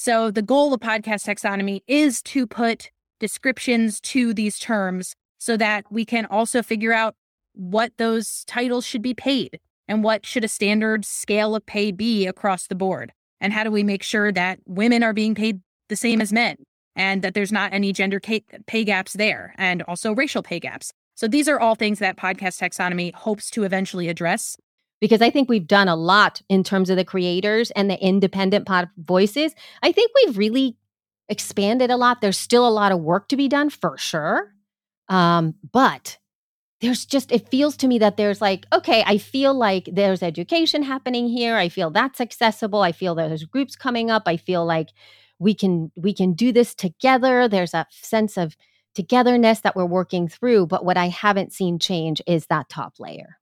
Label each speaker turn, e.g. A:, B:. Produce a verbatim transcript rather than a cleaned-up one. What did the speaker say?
A: So the goal of podcast taxonomy is to put descriptions to these terms so that we can also figure out what those titles should be paid and what should a standard scale of pay be across the board. And how do we make sure that women are being paid the same as men and that there's not any gender pay gaps there, and also racial pay gaps. So these are all things that podcast taxonomy hopes to eventually address.
B: Because I think we've done a lot in terms of the creators and the independent pod voices. I think we've really expanded a lot. There's still a lot of work to be done for sure. Um, but there's just, it feels to me that there's like, okay, I feel like there's education happening here. I feel that's accessible. I feel there's groups coming up. I feel like we can, we can do this together. There's a sense of togetherness that we're working through. But what I haven't seen change is that top layer.